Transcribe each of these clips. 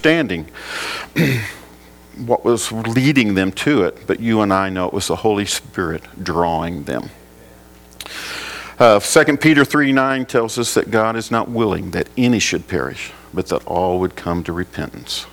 understanding what was leading them to it, but you and I know it was the Holy Spirit drawing them. 2 Peter 3:9 tells us that God is not willing that any should perish, but that all would come to repentance.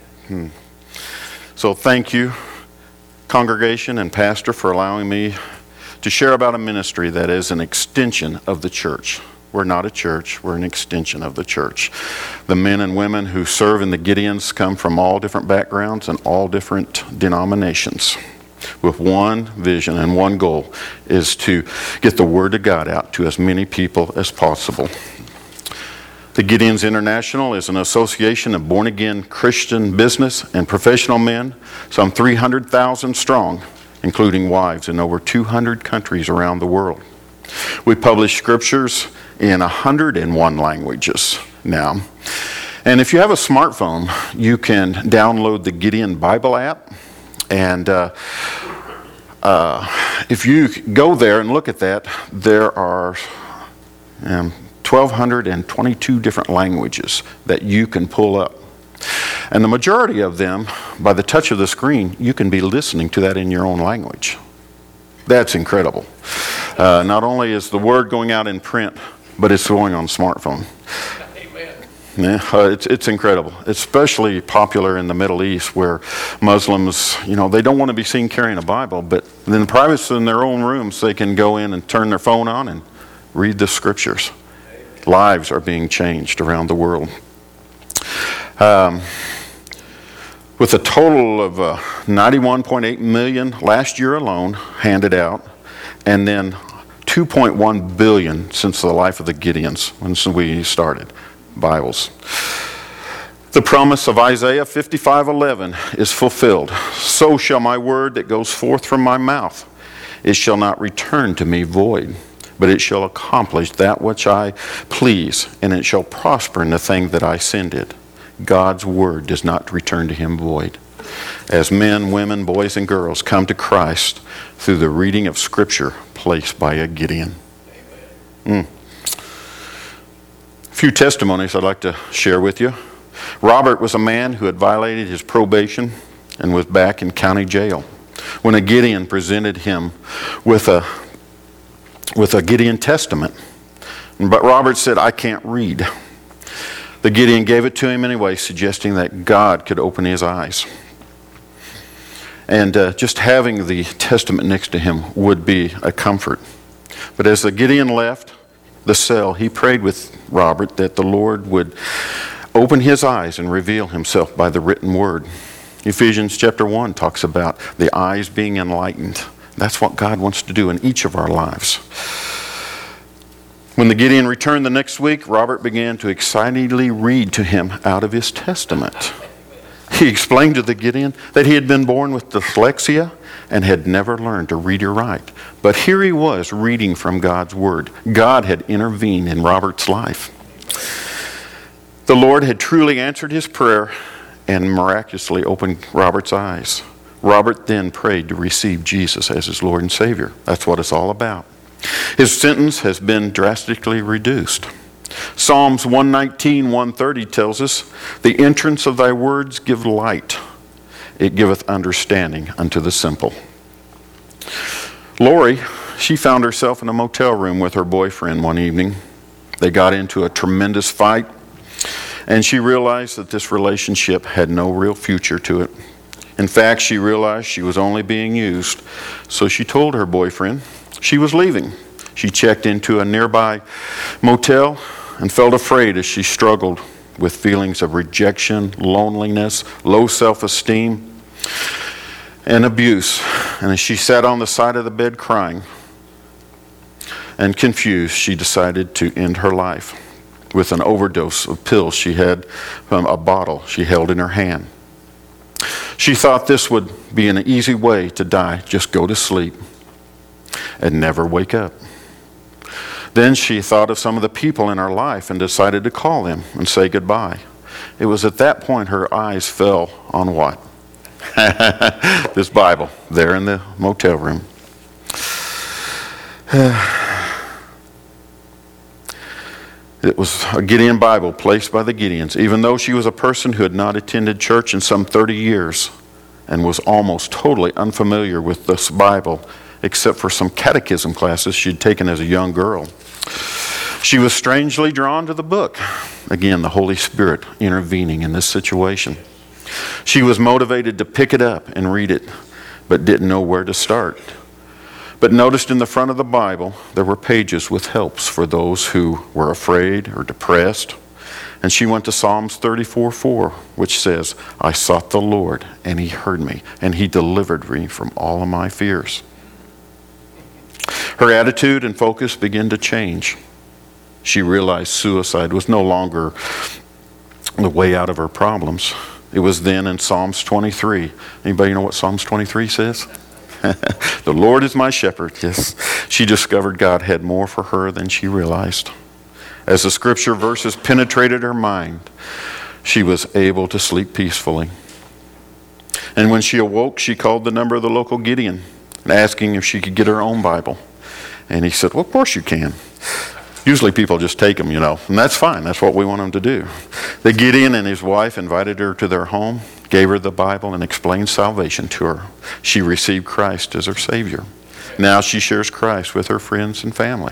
So thank you, congregation and pastor, for allowing me to share about a ministry that is an extension of the church. We're not a church, we're an extension of the church. The men and women who serve in the Gideons come from all different backgrounds and all different denominations, with one vision and one goal, is to get the Word of God out to as many people as possible. The Gideons International is an association of born-again Christian business and professional men, some 300,000 strong, including wives in over 200 countries around the world. We publish scriptures in 101 languages now. And if you have a smartphone, you can download the Gideon Bible app. And if you go there and look at that, there are 1,222 different languages that you can pull up. And the majority of them, by the touch of the screen, you can be listening to that in your own language. That's incredible. Not only is the word going out in print, but it's going on smartphone. Amen. Yeah, it's incredible. It's especially popular in the Middle East, where Muslims, they don't want to be seen carrying a Bible, but in the privacy in their own rooms, they can go in and turn their phone on and read the scriptures. Lives are being changed around the world. With a total of 91.8 million last year alone handed out, and then 2.1 billion since the life of the Gideons, when we started Bibles. The promise of Isaiah 55:11 is fulfilled. So shall my word that goes forth from my mouth, it shall not return to me void, but it shall accomplish that which I please, and it shall prosper in the thing that I send it. God's word does not return to him void. As men, women, boys, and girls come to Christ through the reading of Scripture placed by a Gideon. A few testimonies I'd like to share with you. Robert was a man who had violated his probation and was back in county jail when a Gideon presented him with a Gideon Testament. But Robert said, "I can't read." The Gideon gave it to him anyway, suggesting that God could open his eyes. And just having the Testament next to him would be a comfort. But as the Gideon left the cell, he prayed with Robert that the Lord would open his eyes and reveal himself by the written word. Ephesians chapter 1 talks about the eyes being enlightened. That's what God wants to do in each of our lives. When the Gideon returned the next week, Robert began to excitedly read to him out of his testament. He explained to the Gideon that he had been born with dyslexia and had never learned to read or write. But here he was reading from God's word. God had intervened in Robert's life. The Lord had truly answered his prayer and miraculously opened Robert's eyes. Robert then prayed to receive Jesus as his Lord and Savior. That's what it's all about. His sentence has been drastically reduced. Psalms 119, 130 tells us, "The entrance of thy words give light. It giveth understanding unto the simple." Lori, she found herself in a motel room with her boyfriend one evening. They got into a tremendous fight, and she realized that this relationship had no real future to it. In fact, she realized she was only being used, so she told her boyfriend she was leaving. She checked into a nearby motel and felt afraid as she struggled with feelings of rejection, loneliness, low self-esteem, and abuse. And as she sat on the side of the bed crying and confused, she decided to end her life with an overdose of pills she had from a bottle she held in her hand. She thought this would be an easy way to die, just go to sleep and never wake up. Then she thought of some of the people in her life and decided to call them and say goodbye. It was at that point her eyes fell on what? This Bible there in the motel room. It was a Gideon Bible placed by the Gideons, even though she was a person who had not attended church in some 30 years and was almost totally unfamiliar with this Bible, except for some catechism classes she'd taken as a young girl. She was strangely drawn to the book. Again, the Holy Spirit intervening in this situation. She was motivated to pick it up and read it, but didn't know where to start. But noticed in the front of the Bible, there were pages with helps for those who were afraid or depressed. And she went to Psalms 34:4, which says, I sought the Lord, and he heard me, and he delivered me from all of my fears. Her attitude and focus began to change. She realized suicide was no longer the way out of her problems. It was then in Psalms 23. Anybody know what Psalms 23 says? The Lord is my shepherd. Yes. She discovered God had more for her than she realized. As the scripture verses penetrated her mind, she was able to sleep peacefully. And when she awoke, she called the number of the local Gideon, asking if she could get her own Bible. And he said, well, of course you can. Usually people just take them, and that's fine. That's what we want them to do. The Gideon and his wife invited her to their home, gave her the Bible, and explained salvation to her. She received Christ as her Savior. Now she shares Christ with her friends and family.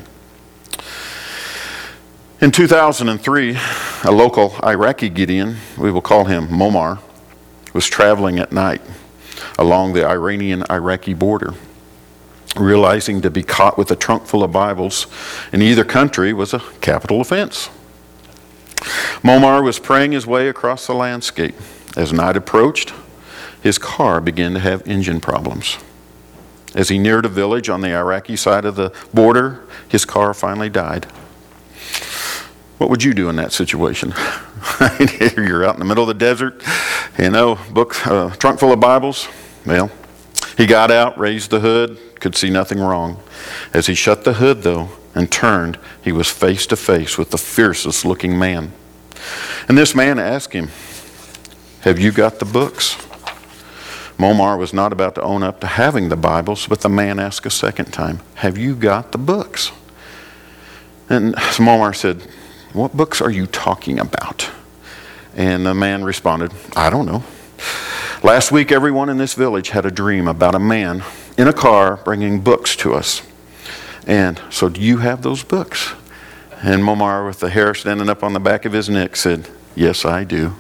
In 2003, a local Iraqi Gideon, we will call him Momar, was traveling at night along the Iranian-Iraqi border. Realizing to be caught with a trunk full of Bibles in either country was a capital offense. Momar was praying his way across the landscape. As night approached, his car began to have engine problems. As he neared a village on the Iraqi side of the border, his car finally died. What would you do in that situation? You're out in the middle of the desert, trunk full of Bibles. Well, he got out, raised the hood, could see nothing wrong. As he shut the hood, though, and turned, he was face to face with the fiercest looking man. And this man asked him, have you got the books? Momar was not about to own up to having the Bibles, but the man asked a second time, have you got the books? And Momar said, what books are you talking about? And the man responded, I don't know. Last week, everyone in this village had a dream about a man in a car bringing books to us. And so do you have those books? And Momar, with the hair standing up on the back of his neck, said, yes, I do.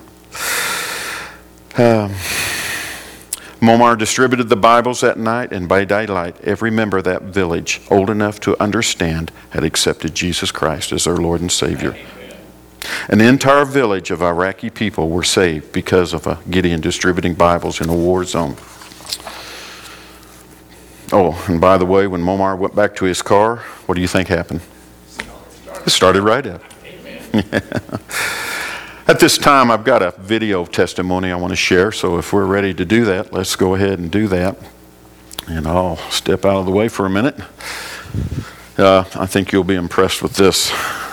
Momar distributed the Bibles that night, and by daylight, every member of that village, old enough to understand, had accepted Jesus Christ as their Lord and Savior. An entire village of Iraqi people were saved because of a Gideon distributing Bibles in a war zone. Oh, and by the way, when Momar went back to his car, what do you think happened? It started right up. At this time, I've got a video testimony I want to share, so if we're ready to do that, let's go ahead and do that. And I'll step out of the way for a minute. I think you'll be impressed with this.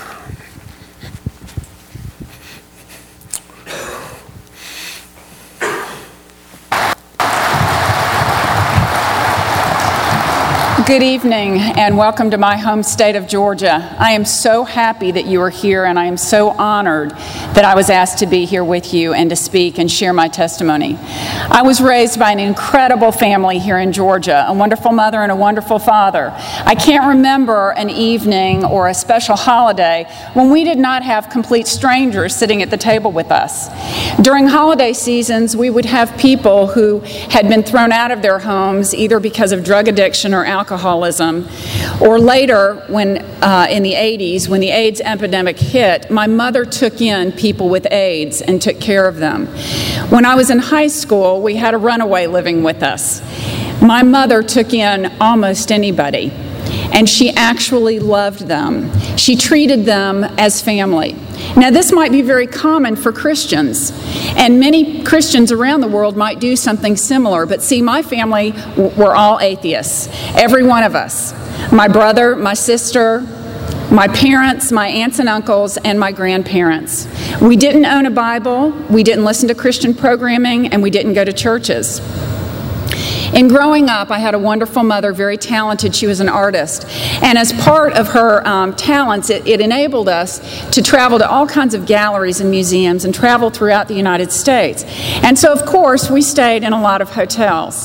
Good evening and welcome to my home state of Georgia. I am so happy that you are here, and I am so honored that I was asked to be here with you and to speak and share my testimony. I was raised by an incredible family here in Georgia, a wonderful mother and a wonderful father. I can't remember an evening or a special holiday when we did not have complete strangers sitting at the table with us. During holiday seasons, we would have people who had been thrown out of their homes either because of drug addiction or alcoholism, or later when in the 80s, when the AIDS epidemic hit, my mother took in people with AIDS and took care of them. When I was in high school, we had a runaway living with us. My mother took in almost anybody, and she actually loved them. She treated them as family. Now, this might be very common for Christians, and many Christians around the world might do something similar, but see, my family were all atheists, every one of us. My brother, my sister, my parents, my aunts and uncles, and my grandparents. We didn't own a Bible, we didn't listen to Christian programming, and we didn't go to churches. In growing up, I had a wonderful mother, very talented. She was an artist. And as part of her talents, it enabled us to travel to all kinds of galleries and museums and travel throughout the United States. And so, of course, we stayed in a lot of hotels.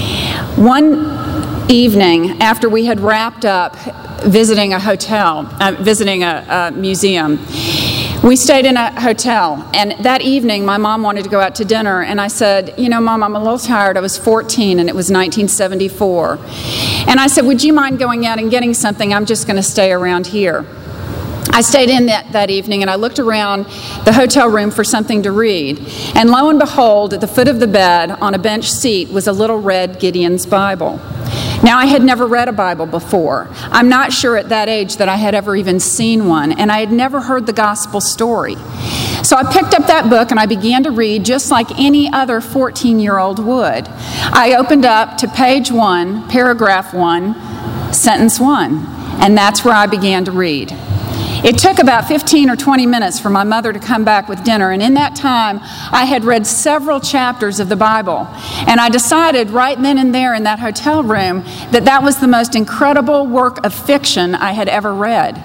One evening, after we had wrapped up visiting a museum, we stayed in a hotel, and that evening my mom wanted to go out to dinner, and I said, you know, Mom, I'm a little tired. I was 14 and it was 1974. And I said, would you mind going out and getting something? I'm just going to stay around here. I stayed in that evening, and I looked around the hotel room for something to read. And lo and behold, at the foot of the bed on a bench seat was a little red Gideon's Bible. Now, I had never read a Bible before. I'm not sure at that age that I had ever even seen one, and I had never heard the gospel story. So I picked up that book and I began to read just like any other 14-year-old would. I opened up to page 1, paragraph 1, sentence 1, and that's where I began to read. It took about 15 or 20 minutes for my mother to come back with dinner, and in that time, I had read several chapters of the Bible. And I decided right then and there in that hotel room that that was the most incredible work of fiction I had ever read.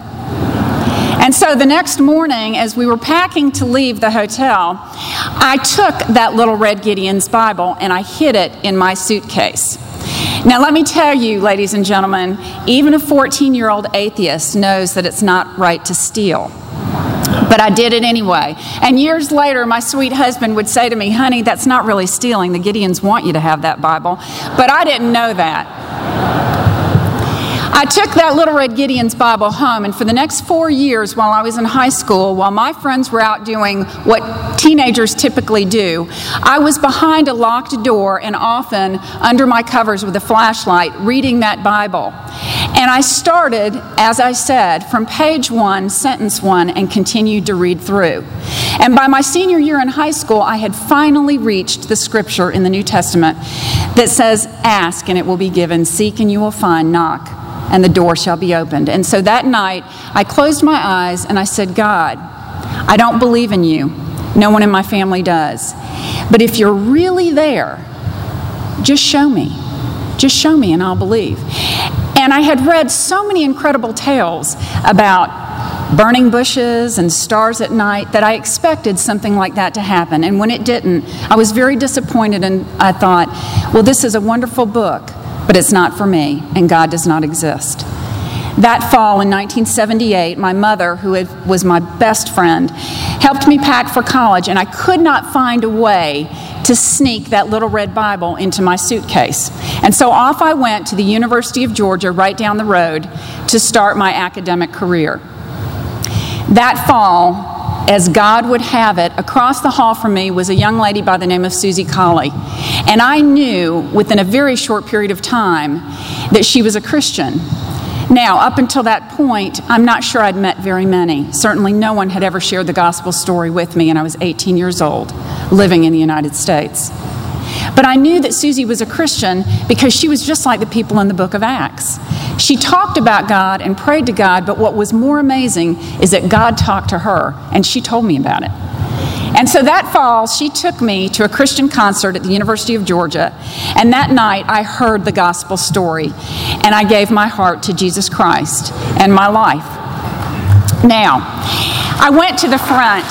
And so the next morning, as we were packing to leave the hotel, I took that little red Gideon's Bible and I hid it in my suitcase. Now, let me tell you, ladies and gentlemen, even a 14-year-old atheist knows that it's not right to steal. But I did it anyway. And years later, my sweet husband would say to me, honey, that's not really stealing. The Gideons want you to have that Bible. But I didn't know that. I took that little red Gideon's Bible home, and for the next 4 years while I was in high school, while my friends were out doing what teenagers typically do, I was behind a locked door and often under my covers with a flashlight reading that Bible. And I started, as I said, from page 1, sentence 1, and continued to read through. And by my senior year in high school, I had finally reached the scripture in the New Testament that says, ask and it will be given, seek and you will find, knock and the door shall be opened. And so that night, I closed my eyes and I said, God, I don't believe in you. No one in my family does. But if you're really there, just show me. Just show me and I'll believe. And I had read so many incredible tales about burning bushes and stars at night that I expected something like that to happen. And when it didn't, I was very disappointed, and I thought, well, this is a wonderful book, but it's not for me, and God does not exist. That fall in 1978, my mother, who was my best friend, helped me pack for college, and I could not find a way to sneak that little red Bible into my suitcase. And so off I went to the University of Georgia, right down the road, to start my academic career. That fall, as God would have it, across the hall from me was a young lady by the name of Susie Colley. And I knew within a very short period of time that she was a Christian. Now, up until that point, I'm not sure I'd met very many. Certainly no one had ever shared the gospel story with me, and I was 18 years old, living in the United States. But I knew that Susie was a Christian because she was just like the people in the book of Acts. She talked about God and prayed to God, but what was more amazing is that God talked to her, and she told me about it. And so that fall, she took me to a Christian concert at the University of Georgia, and that night I heard the gospel story, and I gave my heart to Jesus Christ and my life. Now, I went to the front.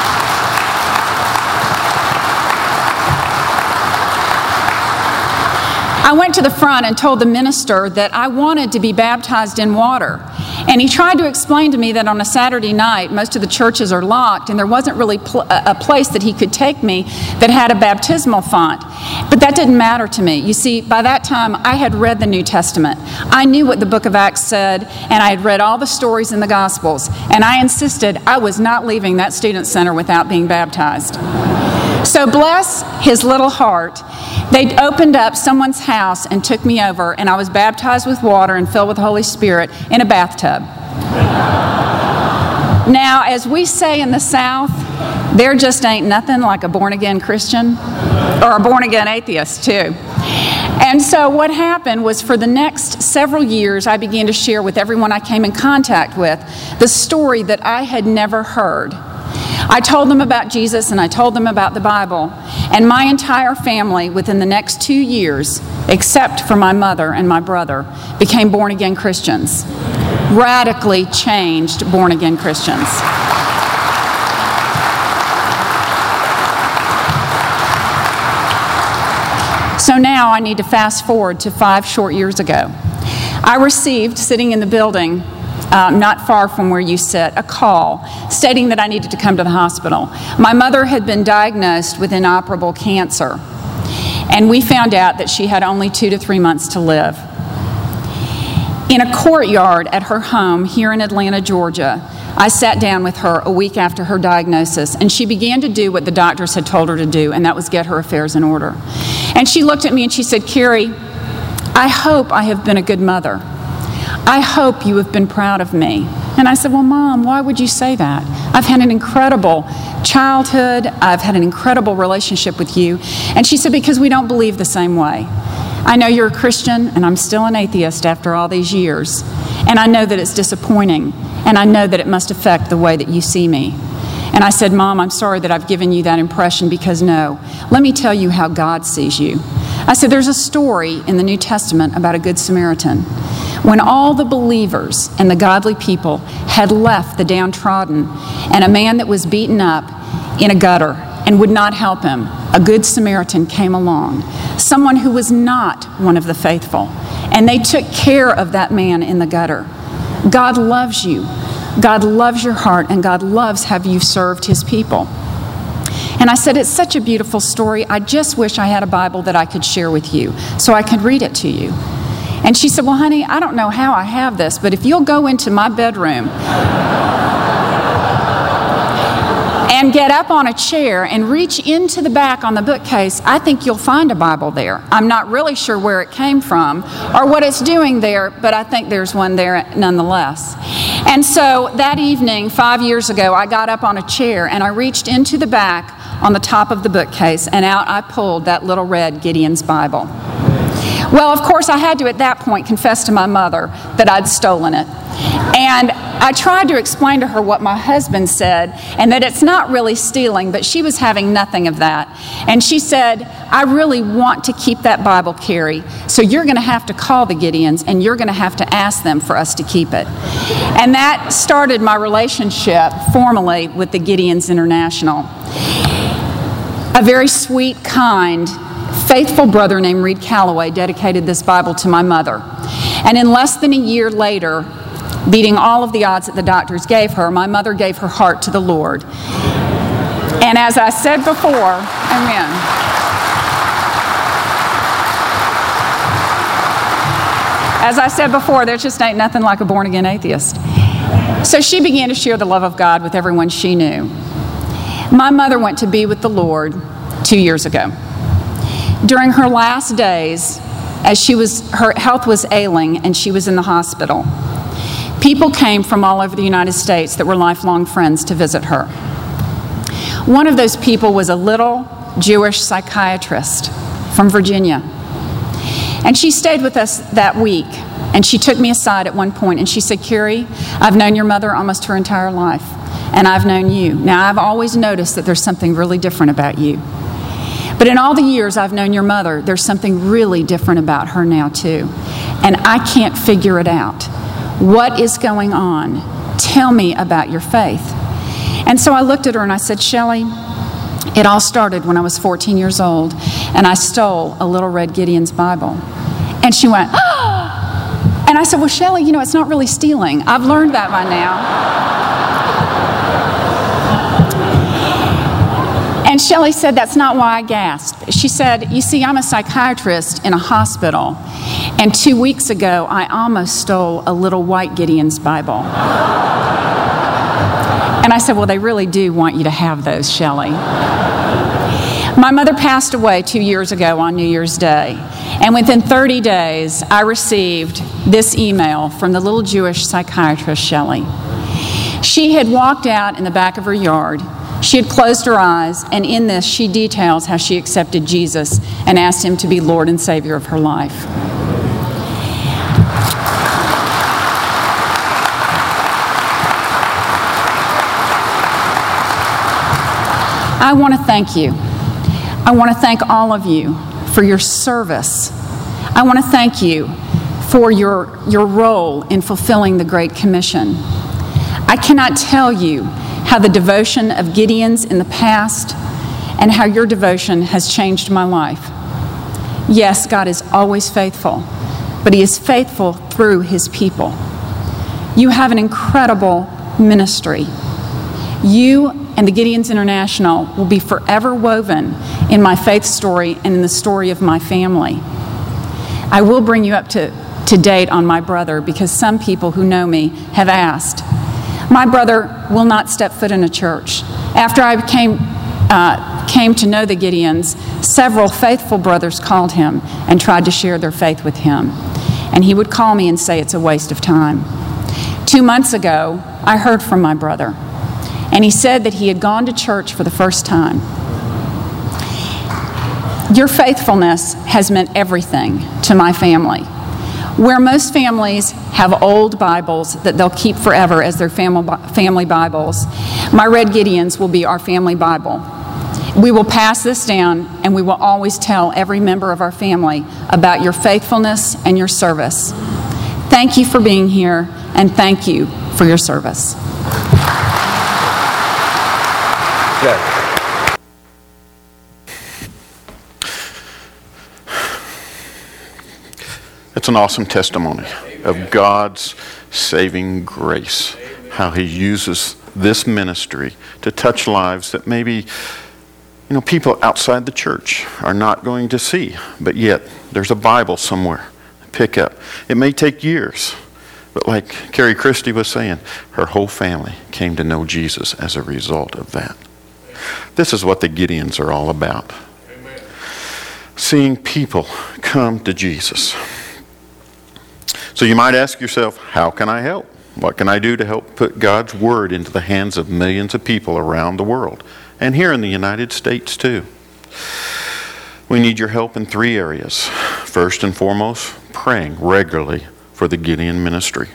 I went to the front and told the minister that I wanted to be baptized in water. And he tried to explain to me that on a Saturday night, most of the churches are locked, and there wasn't really a place that he could take me that had a baptismal font. But that didn't matter to me. You see, by that time, I had read the New Testament. I knew what the book of Acts said, and I had read all the stories in the Gospels. And I insisted I was not leaving that student center without being baptized. So bless his little heart, they opened up someone's house and took me over, and I was baptized with water and filled with the Holy Spirit in a bathtub. Now, as we say in the South, there just ain't nothing like a born-again Christian, or a born-again atheist, too. And so what happened was, for the next several years, I began to share with everyone I came in contact with the story that I had never heard. I told them about Jesus and I told them about the Bible, and my entire family within the next 2 years, except for my mother and my brother, became born-again Christians. Radically changed born-again Christians. So now I need to fast forward to 5 short years ago. I received, sitting in the building, not far from where you sit, a call stating that I needed to come to the hospital. My mother had been diagnosed with inoperable cancer, and we found out that she had only 2 to 3 months to live. In a courtyard at her home here in Atlanta, Georgia, I sat down with her a week after her diagnosis, and she began to do what the doctors had told her to do, and that was get her affairs in order. And she looked at me and she said, "Carrie, I hope I have been a good mother. I hope you have been proud of me." And I said, "Well, Mom, why would you say that? I've had an incredible childhood. I've had an incredible relationship with you." And she said, "Because we don't believe the same way. I know you're a Christian, and I'm still an atheist after all these years. And I know that it's disappointing, and I know that it must affect the way that you see me." And I said, "Mom, I'm sorry that I've given you that impression, because no, let me tell you how God sees you." I said, "There's a story in the New Testament about a Good Samaritan. When all the believers and the godly people had left the downtrodden and a man that was beaten up in a gutter and would not help him, a Good Samaritan came along, someone who was not one of the faithful, and they took care of that man in the gutter. God loves you. God loves your heart, and God loves how you served His people." And I said, "It's such a beautiful story. I just wish I had a Bible that I could share with you so I could read it to you." And she said, "Well, honey, I don't know how I have this, but if you'll go into my bedroom and get up on a chair and reach into the back on the bookcase, I think you'll find a Bible there. I'm not really sure where it came from or what it's doing there, but I think there's one there nonetheless." And so that evening, 5 years ago, I got up on a chair and I reached into the back on the top of the bookcase, and out I pulled that little red Gideon's Bible. Well, of course, I had to at that point confess to my mother that I'd stolen it. And I tried to explain to her what my husband said, and that it's not really stealing, but she was having nothing of that. And she said, "I really want to keep that Bible, Carrie, so you're going to have to call the Gideons, and you're going to have to ask them for us to keep it." And that started my relationship formally with the Gideons International. A very sweet, kind, faithful brother named Reed Calloway dedicated this Bible to my mother. And in less than a year later, beating all of the odds that the doctors gave her, my mother gave her heart to the Lord. And as I said before, amen. As I said before, there just ain't nothing like a born-again atheist. So she began to share the love of God with everyone she knew. My mother went to be with the Lord 2 years ago. During her last days, as her health was ailing and she was in the hospital, people came from all over the United States that were lifelong friends to visit her. One of those people was a little Jewish psychiatrist from Virginia. And she stayed with us that week, and she took me aside at one point and she said, "Carrie, I've known your mother almost her entire life, and I've known you. Now, I've always noticed that there's something really different about you. But in all the years I've known your mother, there's something really different about her now too. And I can't figure it out. What is going on? Tell me about your faith." And so I looked at her and I said, "Shelley, it all started when I was 14 years old, and I stole a little red Gideon's Bible." And she went, "Oh!" And I said, "Well, Shelley, it's not really stealing. I've learned that by now." And Shelley said, "That's not why I gasped." She said, "You see, I'm a psychiatrist in a hospital, and 2 weeks ago, I almost stole a little white Gideon's Bible." And I said, "Well, they really do want you to have those, Shelley." My mother passed away 2 years ago on New Year's Day, and within 30 days, I received this email from the little Jewish psychiatrist, Shelley. She had walked out in the back of her yard. She had closed her eyes, and in this, she details how she accepted Jesus and asked Him to be Lord and Savior of her life. I want to thank you. I want to thank all of you for your service. I want to thank you for your role in fulfilling the Great Commission. I cannot tell you how the devotion of Gideons in the past and how your devotion has changed my life. Yes, God is always faithful, but He is faithful through His people. You have an incredible ministry. You and the Gideons International will be forever woven in my faith story and in the story of my family. I will bring you up to date on my brother, because some people who know me have asked. My brother will not step foot in a church. After I came to know the Gideons, several faithful brothers called him and tried to share their faith with him. And he would call me and say it's a waste of time. 2 months ago, I heard from my brother, and he said that he had gone to church for the first time. Your faithfulness has meant everything to my family. Where most families have old Bibles that they'll keep forever as their family Bibles, my Red Gideons will be our family Bible. We will pass this down, and we will always tell every member of our family about your faithfulness and your service. Thank you for being here, and thank you for your service. Okay. It's an awesome testimony of God's saving grace, how He uses this ministry to touch lives that maybe, people outside the church are not going to see, but yet there's a Bible somewhere to pick up. It may take years, but like Carrie Christie was saying, her whole family came to know Jesus as a result of that. This is what the Gideons are all about. Amen. Seeing people come to Jesus. So you might ask yourself, how can I help? What can I do to help put God's Word into the hands of millions of people around the world? And here in the United States too. We need your help in 3 areas. First and foremost, praying regularly for the Gideon ministry.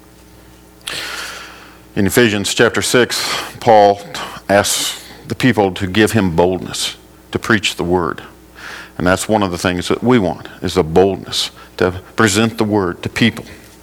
In Ephesians chapter 6, Paul asks the people to give him boldness to preach the Word. And that's one of the things that we want, is a boldness to present the Word to people.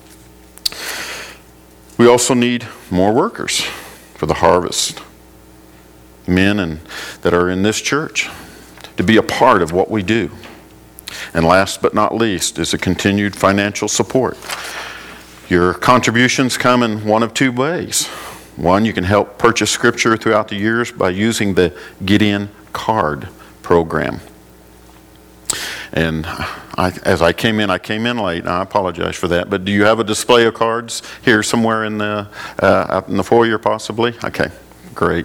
We also need more workers for the harvest. Men that are in this church to be a part of what we do. And last but not least is a continued financial support. Your contributions come in one of 2 ways. One, you can help purchase scripture throughout the years by using the Gideon Card program. And as I came in late. I apologize for that. But do you have a display of cards here somewhere in the out in the foyer possibly? Okay, great.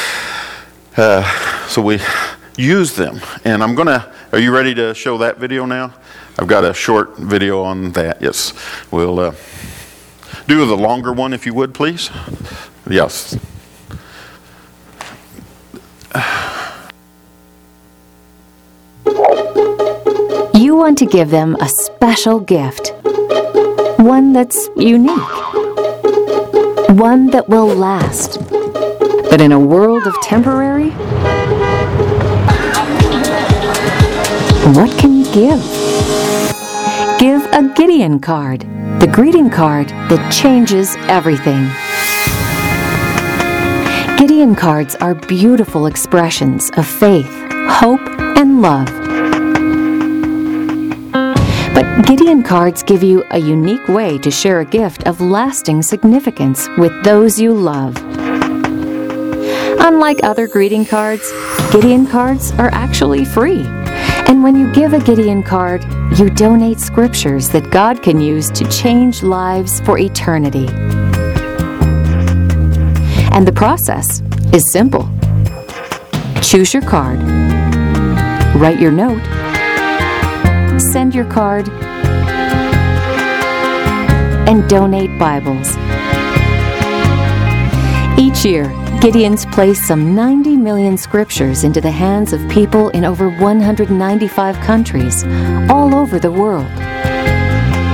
So we use them. And are you ready to show that video now? I've got a short video on that. Yes. We'll do the longer one if you would, please. Yes. You want to give them a special gift, one that's unique, one that will last. But in a world of temporary, what can you give? Give a Gideon card, the greeting card that changes everything. Gideon cards are beautiful expressions of faith, hope, and love. But Gideon cards give you a unique way to share a gift of lasting significance with those you love. Unlike other greeting cards, Gideon cards are actually free. And when you give a Gideon card, you donate scriptures that God can use to change lives for eternity. And the process is simple. Choose your card, write your note, send your card, and donate Bibles. Each year, Gideons place some 90 million scriptures into the hands of people in over 195 countries, all over the world.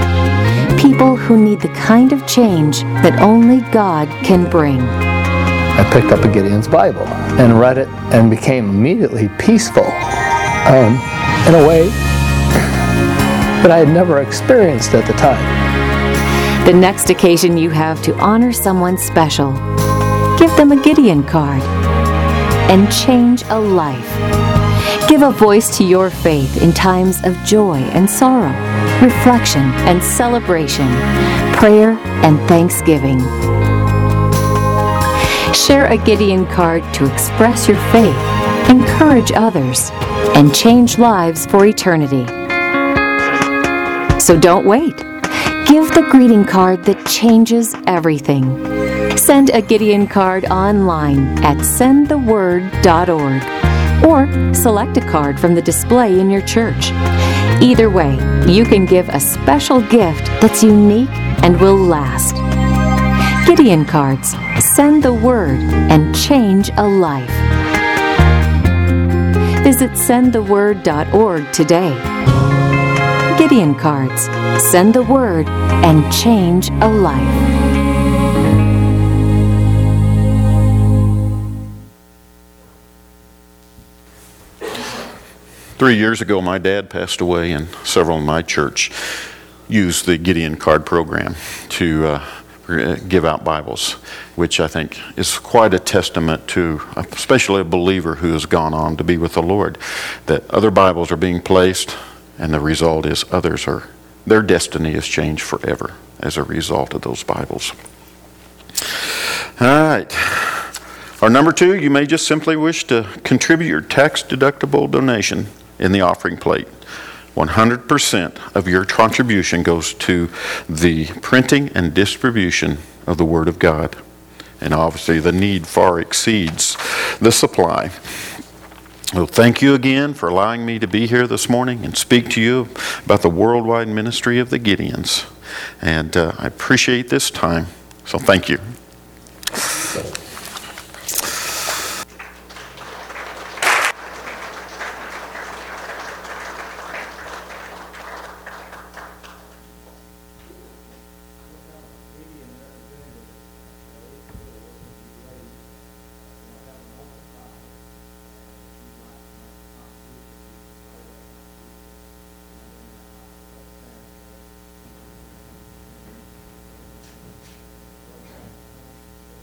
People who need the kind of change that only God can bring. I picked up a Gideon's Bible and read it and became immediately peaceful in a way that I had never experienced at the time. The next occasion you have to honor someone special, give them a Gideon card and change a life. Give a voice to your faith in times of joy and sorrow, reflection and celebration, prayer and thanksgiving. Share a Gideon card to express your faith, encourage others, and change lives for eternity. So don't wait. Give the greeting card that changes everything. Send a Gideon card online at sendtheword.org or select a card from the display in your church. Either way, you can give a special gift that's unique and will last. Gideon cards, send the word and change a life. Visit sendtheword.org today. Gideon cards, send the word and change a life. Three years ago, my dad passed away, and several in my church used the Gideon Card program to give out Bibles, which I think is quite a testament to, especially a believer who has gone on to be with the Lord, that other Bibles are being placed, and the result is their destiny is changed forever as a result of those Bibles. All right. Our number 2, you may just simply wish to contribute your tax-deductible donation in the offering plate. 100% of your contribution goes to the printing and distribution of the Word of God. And obviously the need far exceeds the supply. Well, thank you again for allowing me to be here this morning and speak to you about the worldwide ministry of the Gideons. And I appreciate this time, so thank you.